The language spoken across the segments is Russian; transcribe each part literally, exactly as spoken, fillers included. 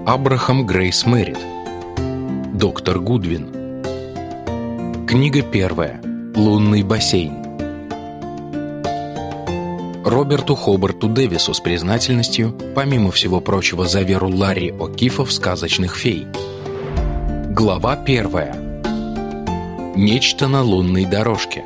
Абрахам Грейс Меррит. Доктор Гудвин. Книга первая. Лунный бассейн. Роберту Хобарту Дэвису с признательностью, помимо всего прочего, за веру Ларри О'Кифа в сказочных фей. Глава первая. Нечто на лунной дорожке.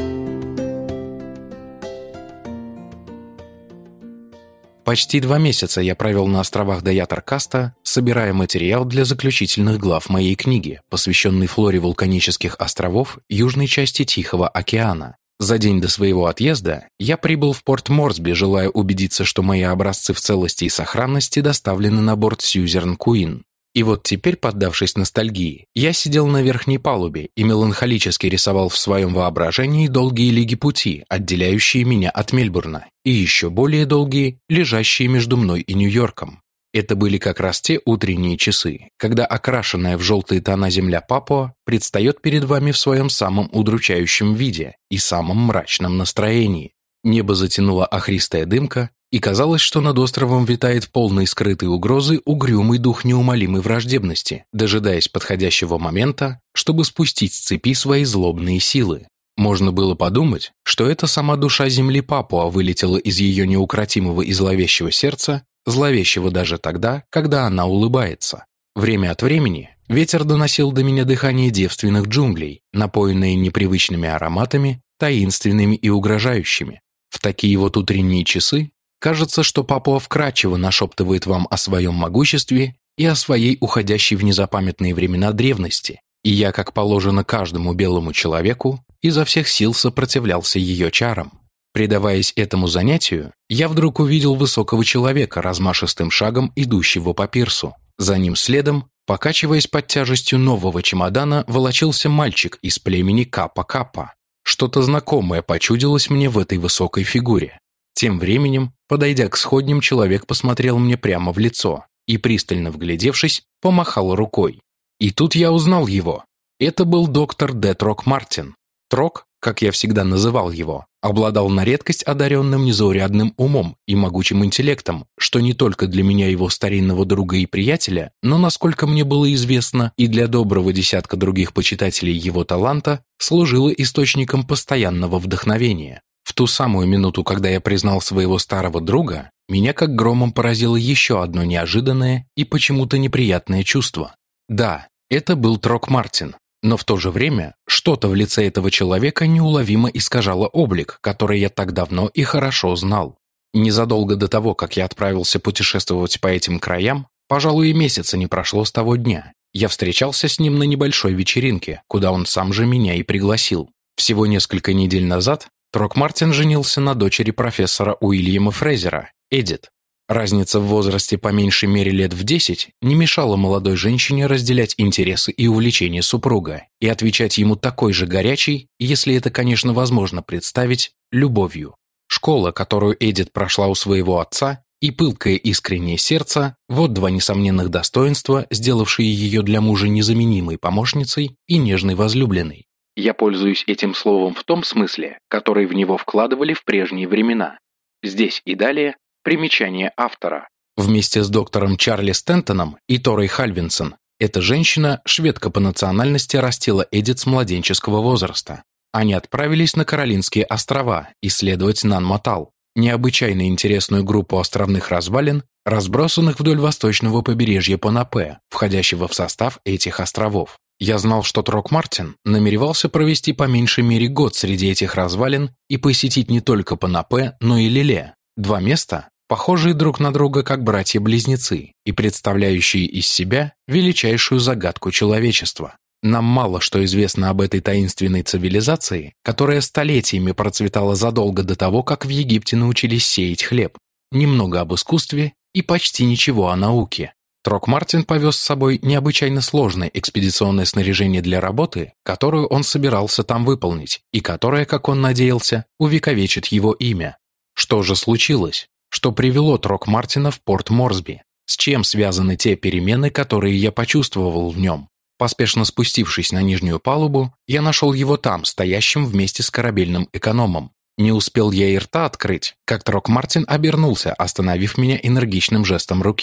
Почти два месяца я провел на островах Даятар-Каста, собирая материал для заключительных глав моей книги, посвященной флоре вулканических островов южной части Тихого океана. За день до своего отъезда я прибыл в порт Морсби, желая убедиться, что мои образцы в целости и сохранности доставлены на борт Сьюзерн Куин. И вот теперь, поддавшись ностальгии, я сидел на верхней палубе и меланхолически рисовал в своем воображении долгие лиги пути, отделяющие меня от Мельбурна, и еще более долгие, лежащие между мной и Нью-Йорком. Это были как раз те утренние часы, когда окрашенная в желтые тона земля Папуа предстает перед вами в своем самом удручающем виде и самом мрачном настроении. Небо затянула охристая дымка, и казалось, что над островом витает полный скрытой угрозы угрюмый дух неумолимой враждебности, дожидаясь подходящего момента, чтобы спустить с цепи свои злобные силы. Можно было подумать, что это сама душа земли Папуа вылетела из ее неукротимого и зловещего сердца, зловещего даже тогда, когда она улыбается. Время от времени ветер доносил до меня дыхание девственных джунглей, напоенные непривычными ароматами, таинственными и угрожающими. В такие вот утренние часы кажется, что Папуа вкрадчиво нашептывает вам о своем могуществе и о своей уходящей в незапамятные времена древности, и я, как положено каждому белому человеку, изо всех сил сопротивлялся ее чарам. Предаваясь этому занятию, я вдруг увидел высокого человека, размашистым шагом идущего по пирсу. За ним следом, покачиваясь под тяжестью нового чемодана, волочился мальчик из племени Капа-Капа. Что-то знакомое почудилось мне в этой высокой фигуре. Тем временем, подойдя к сходням, человек посмотрел мне прямо в лицо и, пристально вглядевшись, помахал рукой. И тут я узнал его. Это был доктор Д. Трок Мартин. Трок, как я всегда называл его, обладал на редкость одаренным незаурядным умом и могучим интеллектом, что не только для меня, его старинного друга и приятеля, но, насколько мне было известно, и для доброго десятка других почитателей его таланта, служило источником постоянного вдохновения. В ту самую минуту, когда я признал своего старого друга, меня как громом поразило еще одно неожиданное и почему-то неприятное чувство. Да, это был Трок Мартин, но в то же время что-то в лице этого человека неуловимо искажало облик, который я так давно и хорошо знал. Незадолго до того, как я отправился путешествовать по этим краям, пожалуй, и месяца не прошло с того дня, я встречался с ним на небольшой вечеринке, куда он сам же меня и пригласил. Всего несколько недель назад Трок Мартин женился на дочери профессора Уильяма Фрезера, Эдит. Разница в возрасте по меньшей мере лет в десять не мешала молодой женщине разделять интересы и увлечения супруга и отвечать ему такой же горячей, если это, конечно, возможно представить, любовью. Школа, которую Эдит прошла у своего отца, и пылкое искреннее сердце – вот два несомненных достоинства, сделавшие ее для мужа незаменимой помощницей и нежной возлюбленной. Я пользуюсь этим словом в том смысле, который в него вкладывали в прежние времена. Здесь и далее примечание автора. Вместе с доктором Чарли Стентоном и Торой Хальвинсон эта женщина, шведка по национальности, растила Эдит с младенческого возраста. Они отправились на Каролинские острова исследовать Нан-Матал, необычайно интересную группу островных развалин, разбросанных вдоль восточного побережья Понапе, входящего в состав этих островов. Я знал, что Трок Мартин намеревался провести по меньшей мере год среди этих развалин и посетить не только Понапе, но и Лиле, два места, похожие друг на друга как братья-близнецы и представляющие из себя величайшую загадку человечества. Нам мало что известно об этой таинственной цивилизации, которая столетиями процветала задолго до того, как в Египте научились сеять хлеб, немного об искусстве и почти ничего о науке. Трок Мартин повез с собой необычайно сложное экспедиционное снаряжение для работы, которую он собирался там выполнить, и которая, как он надеялся, увековечит его имя. Что же случилось? Что привело Трок Мартина в порт Морсби? С чем связаны те перемены, которые я почувствовал в нем? Поспешно спустившись на нижнюю палубу, я нашел его там, стоящим вместе с корабельным экономом. Не успел я и рта открыть, как Трок Мартин обернулся, остановив меня энергичным жестом руки.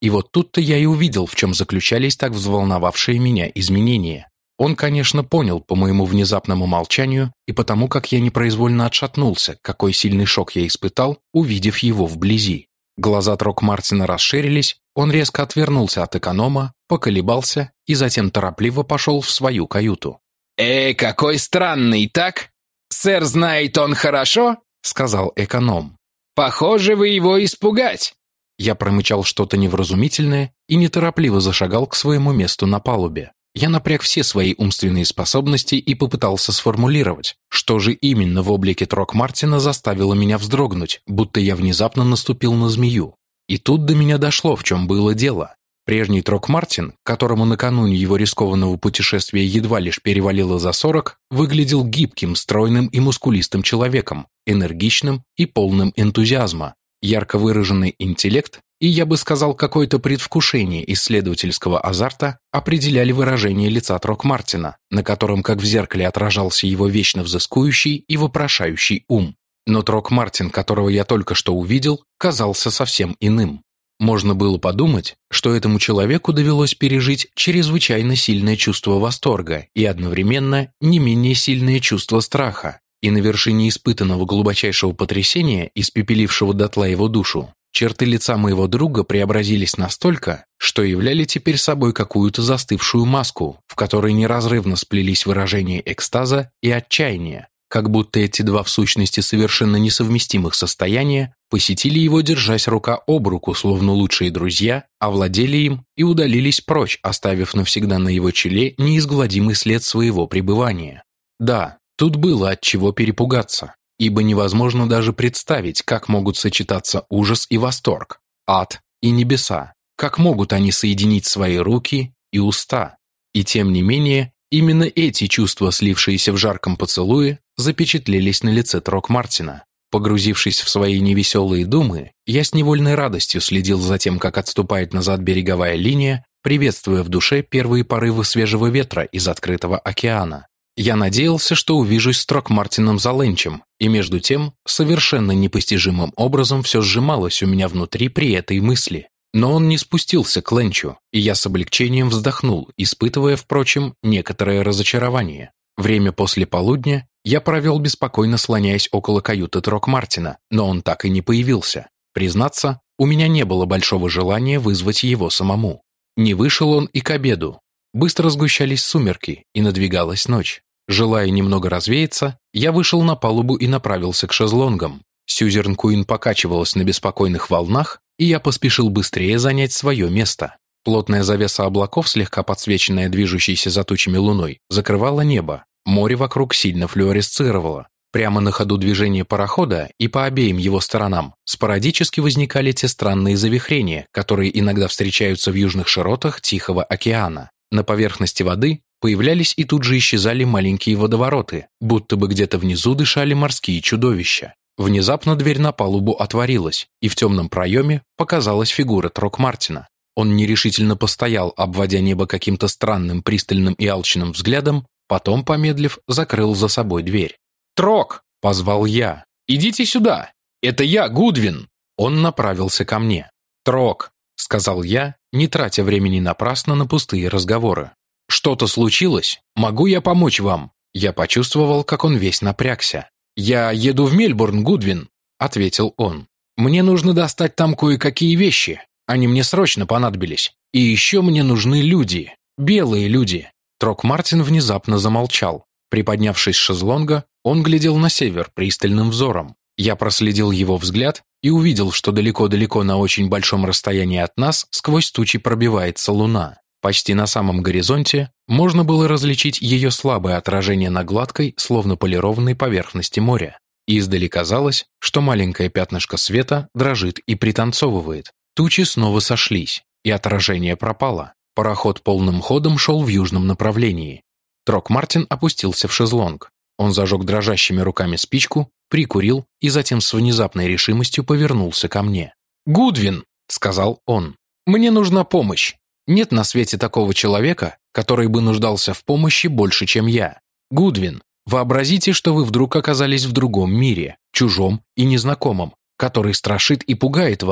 И вот тут-то я и увидел, в чем заключались так взволновавшие меня изменения. Он, конечно, понял по моему внезапному молчанию и потому, как я непроизвольно отшатнулся, какой сильный шок я испытал, увидев его вблизи. Глаза Трокмартина расширились, он резко отвернулся от эконома, поколебался и затем торопливо пошел в свою каюту. «Эй, какой странный, так? Сэр знает он хорошо?» — сказал эконом. «Похоже, вы его испугать». Я промычал что-то невразумительное и неторопливо зашагал к своему месту на палубе. Я напряг все свои умственные способности и попытался сформулировать, что же именно в облике Трокмартина заставило меня вздрогнуть, будто я внезапно наступил на змею. И тут до меня дошло, в чем было дело. Прежний Трокмартин, которому накануне его рискованного путешествия едва лишь перевалило за сорок, выглядел гибким, стройным и мускулистым человеком, энергичным и полным энтузиазма. Ярко выраженный интеллект и, я бы сказал, какое-то предвкушение исследовательского азарта определяли выражение лица Трокмартина, на котором, как в зеркале, отражался его вечно взыскующий и вопрошающий ум. Но Трокмартин, которого я только что увидел, казался совсем иным. Можно было подумать, что этому человеку довелось пережить чрезвычайно сильное чувство восторга и одновременно не менее сильное чувство страха. И на вершине испытанного глубочайшего потрясения, испепелившего дотла его душу, черты лица моего друга преобразились настолько, что являли теперь собой какую-то застывшую маску, в которой неразрывно сплелись выражения экстаза и отчаяния, как будто эти два в сущности совершенно несовместимых состояния посетили его, держась рука об руку, словно лучшие друзья, овладели им и удалились прочь, оставив навсегда на его челе неизгладимый след своего пребывания. Да, тут было от чего перепугаться, ибо невозможно даже представить, как могут сочетаться ужас и восторг, ад и небеса, как могут они соединить свои руки и уста. И тем не менее, именно эти чувства, слившиеся в жарком поцелуе, запечатлелись на лице Трокмартина. Погрузившись в свои невеселые думы, я с невольной радостью следил за тем, как отступает назад береговая линия, приветствуя в душе первые порывы свежего ветра из открытого океана. Я надеялся, что увижусь с Трокмартином за ленчем, и между тем, совершенно непостижимым образом все сжималось у меня внутри при этой мысли. Но он не спустился к ленчу, и я с облегчением вздохнул, испытывая, впрочем, некоторое разочарование. Время после полудня я провел беспокойно слоняясь около каюты Трокмартина, но он так и не появился. Признаться, у меня не было большого желания вызвать его самому. Не вышел он и к обеду. Быстро сгущались сумерки, и надвигалась ночь. Желая немного развеяться, я вышел на палубу и направился к шезлонгам. Сьюзерн Куин покачивалась на беспокойных волнах, и я поспешил быстрее занять свое место. Плотная завеса облаков, слегка подсвеченная движущейся за тучами луной, закрывала небо. Море вокруг сильно флуоресцировало. Прямо на ходу движения парохода и по обеим его сторонам спорадически возникали те странные завихрения, которые иногда встречаются в южных широтах Тихого океана. На поверхности воды появлялись и тут же исчезали маленькие водовороты, будто бы где-то внизу дышали морские чудовища. Внезапно дверь на палубу отворилась, и в темном проеме показалась фигура Трокмартина. Он нерешительно постоял, обводя небо каким-то странным, пристальным и алчным взглядом, потом, помедлив, закрыл за собой дверь. «Трок!» — позвал я. «Идите сюда! Это я, Гудвин!» Он направился ко мне. «Трок!» — сказал я, не тратя времени напрасно на пустые разговоры. «Что-то случилось? Могу я помочь вам?» Я почувствовал, как он весь напрягся. «Я еду в Мельбурн, Гудвин», — ответил он. «Мне нужно достать там кое-какие вещи. Они мне срочно понадобились. И еще мне нужны люди. Белые люди». Трокмартин внезапно замолчал. Приподнявшись с шезлонга, он глядел на север пристальным взором. Я проследил его взгляд и увидел, что далеко-далеко на очень большом расстоянии от нас сквозь тучи пробивается луна. Почти на самом горизонте можно было различить ее слабое отражение на гладкой, словно полированной поверхности моря. Издали казалось, что маленькое пятнышко света дрожит и пританцовывает. Тучи снова сошлись, и отражение пропало. Пароход полным ходом шел в южном направлении. Трокмартин опустился в шезлонг. Он зажег дрожащими руками спичку, прикурил и затем с внезапной решимостью повернулся ко мне. «Гудвин», — сказал он, — «мне нужна помощь. Нет на свете такого человека, который бы нуждался в помощи больше, чем я. Гудвин, вообразите, что вы вдруг оказались в другом мире, чужом и незнакомом, который страшит и пугает вас.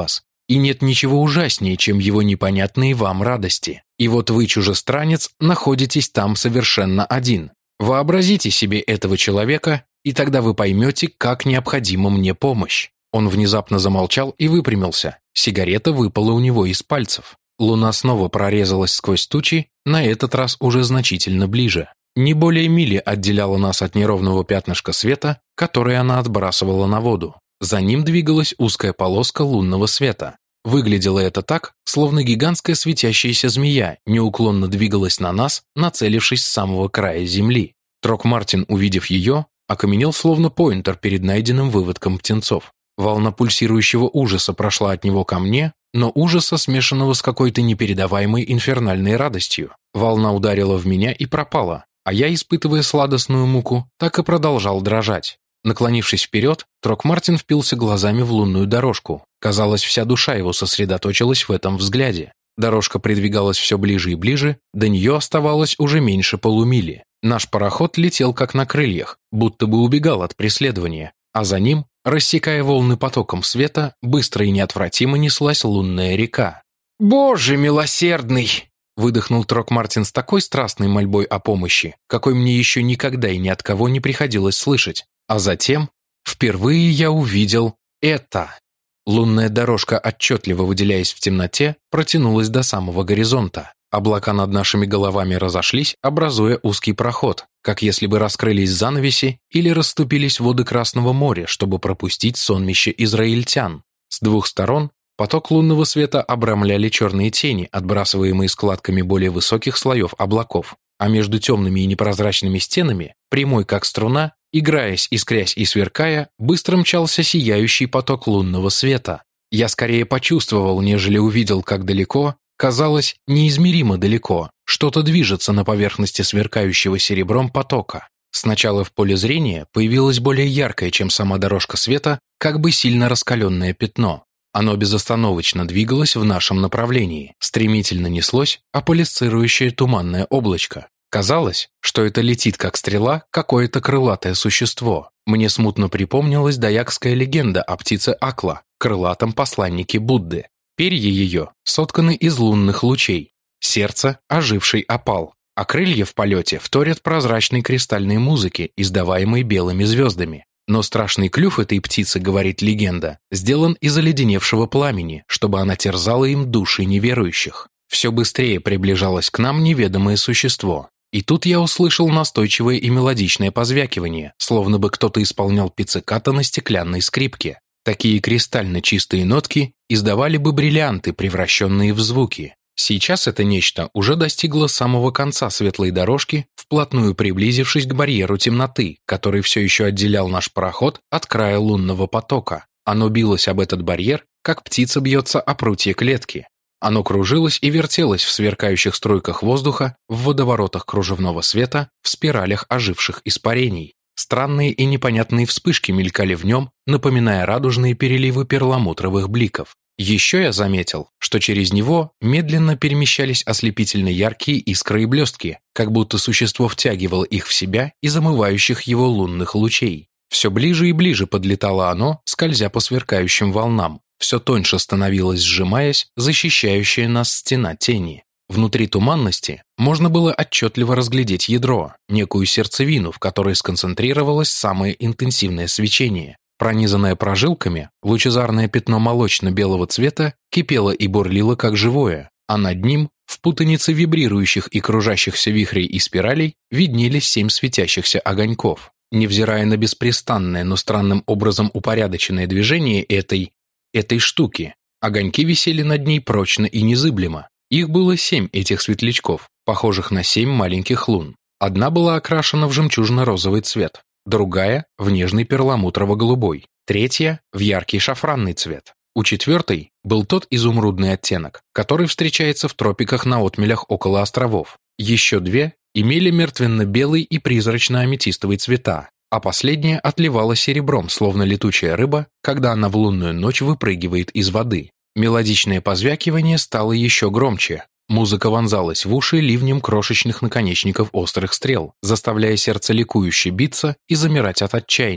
И нет ничего ужаснее, чем его непонятные вам радости. И вот вы, чужестранец, находитесь там совершенно один. Вообразите себе этого человека, и тогда вы поймете, как необходима мне помощь». Он внезапно замолчал и выпрямился. Сигарета выпала у него из пальцев. Луна снова прорезалась сквозь тучи, на этот раз уже значительно ближе. Не более мили отделяла нас от неровного пятнышка света, которое она отбрасывала на воду. За ним двигалась узкая полоска лунного света. Выглядело это так, словно гигантская светящаяся змея неуклонно двигалась на нас, нацелившись с самого края земли. Трок-Мартин, увидев ее, окаменел словно поинтер перед найденным выводком птенцов. Волна пульсирующего ужаса прошла от него ко мне, но ужаса, смешанного с какой-то непередаваемой инфернальной радостью. Волна ударила в меня и пропала, а я, испытывая сладостную муку, так и продолжал дрожать. Наклонившись вперед, Трок-Мартин впился глазами в лунную дорожку. Казалось, вся душа его сосредоточилась в этом взгляде. Дорожка придвигалась все ближе и ближе, до нее оставалось уже меньше полумили. Наш пароход летел как на крыльях, будто бы убегал от преследования, а за ним, рассекая волны потоком света, быстро и неотвратимо неслась лунная река. «Боже милосердный!» — выдохнул Трок-Мартин с такой страстной мольбой о помощи, какой мне еще никогда и ни от кого не приходилось слышать. А затем впервые я увидел это. Лунная дорожка, отчетливо выделяясь в темноте, протянулась до самого горизонта. Облака над нашими головами разошлись, образуя узкий проход, как если бы раскрылись занавеси или расступились воды Красного моря, чтобы пропустить сонмище израильтян. С двух сторон поток лунного света обрамляли черные тени, отбрасываемые складками более высоких слоев облаков, а между темными и непрозрачными стенами, прямой как струна, играясь, искрясь и сверкая, быстро мчался сияющий поток лунного света. Я скорее почувствовал, нежели увидел, как далеко, казалось, неизмеримо далеко, что-то движется на поверхности сверкающего серебром потока. Сначала в поле зрения появилось более яркое, чем сама дорожка света, как бы сильно раскаленное пятно. Оно безостановочно двигалось в нашем направлении, стремительно неслось аполисцирующее туманное облачко. Казалось, что это летит, как стрела, какое-то крылатое существо. Мне смутно припомнилась даякская легенда о птице Акла, крылатом посланнике Будды. Перья ее сотканы из лунных лучей, сердце – оживший опал, а крылья в полете вторят прозрачной кристальной музыке, издаваемой белыми звездами. Но страшный клюв этой птицы, говорит легенда, сделан из оледеневшего пламени, чтобы она терзала им души неверующих. Все быстрее приближалось к нам неведомое существо. И тут я услышал настойчивое и мелодичное позвякивание, словно бы кто-то исполнял пиццикато на стеклянной скрипке. Такие кристально чистые нотки издавали бы бриллианты, превращенные в звуки. Сейчас это нечто уже достигло самого конца светлой дорожки, вплотную приблизившись к барьеру темноты, который все еще отделял наш пароход от края лунного потока. Оно билось об этот барьер, как птица бьется о прутья клетки. Оно кружилось и вертелось в сверкающих струйках воздуха, в водоворотах кружевного света, в спиралях оживших испарений. Странные и непонятные вспышки мелькали в нем, напоминая радужные переливы перламутровых бликов. Еще я заметил, что через него медленно перемещались ослепительно яркие искры и блестки, как будто существо втягивало их в себя из омывающих его лунных лучей. Все ближе и ближе подлетало оно, скользя по сверкающим волнам. Все тоньше становилась, сжимаясь, защищающая нас стена тени. Внутри туманности можно было отчетливо разглядеть ядро, некую сердцевину, в которой сконцентрировалось самое интенсивное свечение. Пронизанное прожилками, лучезарное пятно молочно-белого цвета кипело и бурлило как живое, а над ним, в путанице вибрирующих и кружащихся вихрей и спиралей, виднелись семь светящихся огоньков. Невзирая на беспрестанное, но странным образом упорядоченное движение этой, этой штуки, огоньки висели над ней прочно и незыблемо. Их было семь этих светлячков, похожих на семь маленьких лун. Одна была окрашена в жемчужно-розовый цвет, другая – в нежный перламутрово-голубой, третья – в яркий шафранный цвет. У четвертой был тот изумрудный оттенок, который встречается в тропиках на отмелях около островов. Еще две имели мертвенно-белый и призрачно-аметистовый цвета, а последняя отливала серебром, словно летучая рыба, когда она в лунную ночь выпрыгивает из воды. Мелодичное позвякивание стало еще громче. Музыка вонзалась в уши ливнем крошечных наконечников острых стрел, заставляя сердце ликующе биться и замирать от отчаяния.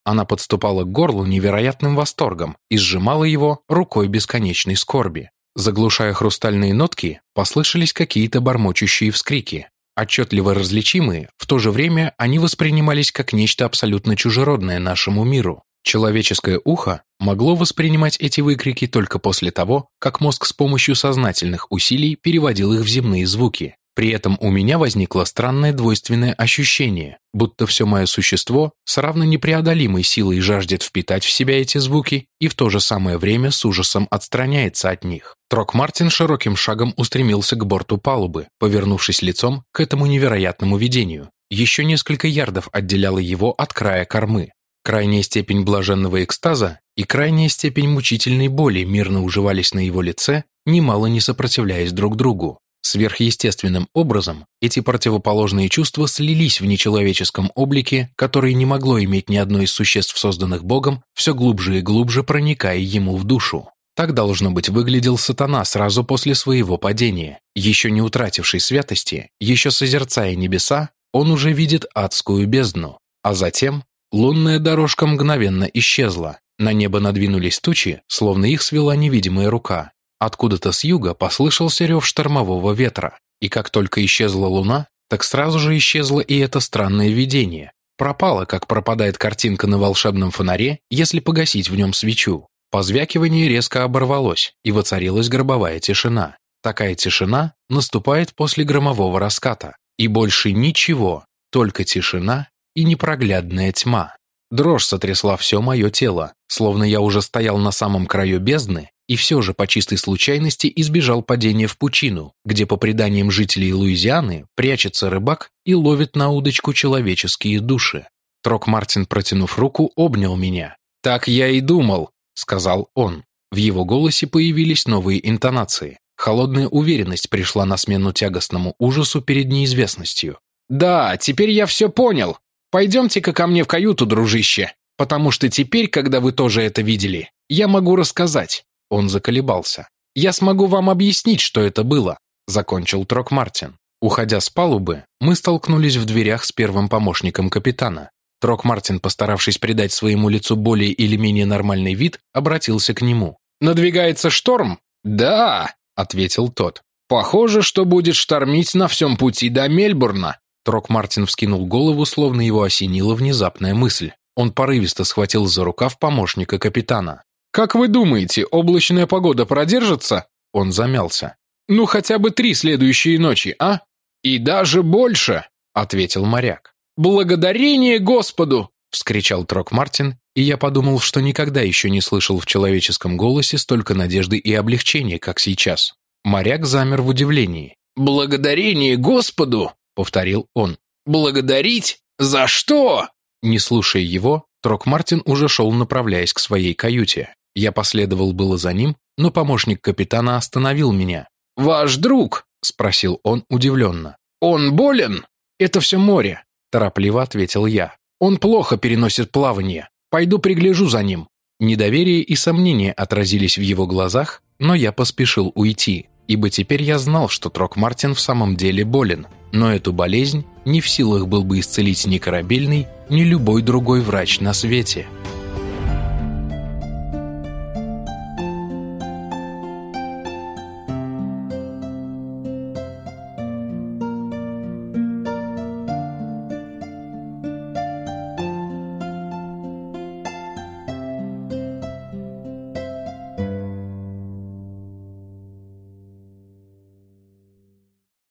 Она подступала к горлу невероятным восторгом и сжимала его рукой бесконечной скорби. Заглушая хрустальные нотки, послышались какие-то бормочущие вскрики. Отчетливо различимые, в то же время они воспринимались как нечто абсолютно чужеродное нашему миру. Человеческое ухо могло воспринимать эти выкрики только после того, как мозг с помощью сознательных усилий переводил их в земные звуки. При этом у меня возникло странное двойственное ощущение, будто все мое существо с равно непреодолимой силой жаждет впитать в себя эти звуки и в то же самое время с ужасом отстраняется от них. Трок-Мартин широким шагом устремился к борту палубы, повернувшись лицом к этому невероятному видению. Еще несколько ярдов отделяло его от края кормы. Крайняя степень блаженного экстаза и крайняя степень мучительной боли мирно уживались на его лице, немало не сопротивляясь друг другу. Сверхъестественным образом эти противоположные чувства слились в нечеловеческом облике, который не могло иметь ни одно из существ, созданных Богом, все глубже и глубже проникая ему в душу. Так, должно быть, выглядел сатана сразу после своего падения. Еще не утративший святости, еще созерцая небеса, он уже видит адскую бездну. А затем лунная дорожка мгновенно исчезла. На небо надвинулись тучи, словно их свела невидимая рука. Откуда-то с юга послышался рев штормового ветра, и как только исчезла луна, так сразу же исчезло и это странное видение. Пропало, как пропадает картинка на волшебном фонаре, если погасить в нем свечу. Позвякивание резко оборвалось, и воцарилась гробовая тишина. Такая тишина наступает после громового раската. И больше ничего, только тишина и непроглядная тьма. Дрожь сотрясла все мое тело, словно я уже стоял на самом краю бездны, и все же по чистой случайности избежал падения в пучину, где, по преданиям жителей Луизианы, прячется рыбак и ловит на удочку человеческие души. Трок-Мартин, протянув руку, обнял меня. «Так я и думал», — сказал он. В его голосе появились новые интонации. Холодная уверенность пришла на смену тягостному ужасу перед неизвестностью. «Да, теперь я все понял. Пойдемте-ка ко мне в каюту, дружище, потому что теперь, когда вы тоже это видели, я могу рассказать». Он заколебался. «Я смогу вам объяснить, что это было», — закончил Трок-Мартин. Уходя с палубы, мы столкнулись в дверях с первым помощником капитана. Трок-Мартин, постаравшись придать своему лицу более или менее нормальный вид, обратился к нему. «Надвигается шторм?» «Да», — ответил тот. «Похоже, что будет штормить на всем пути до Мельбурна». Трок-Мартин вскинул голову, словно его осенила внезапная мысль. Он порывисто схватил за рукав помощника капитана. «Как вы думаете, облачная погода продержится?» Он замялся. «Ну, хотя бы три следующие ночи, а?» «И даже больше», — ответил моряк. «Благодарение Господу!» — вскричал Трок-Мартин, и я подумал, что никогда еще не слышал в человеческом голосе столько надежды и облегчения, как сейчас. Моряк замер в удивлении. «Благодарение Господу!» — повторил он. «Благодарить? За что?» Не слушая его, Трок-Мартин уже шел, направляясь к своей каюте. Я последовал было за ним, но помощник капитана остановил меня. «Ваш друг?» — спросил он удивленно. «Он болен?» «Это все море», — торопливо ответил я. «Он плохо переносит плавание. Пойду пригляжу за ним». Недоверие и сомнения отразились в его глазах, но я поспешил уйти, ибо теперь я знал, что Трок-Мартин в самом деле болен, но эту болезнь не в силах был бы исцелить ни корабельный, ни любой другой врач на свете.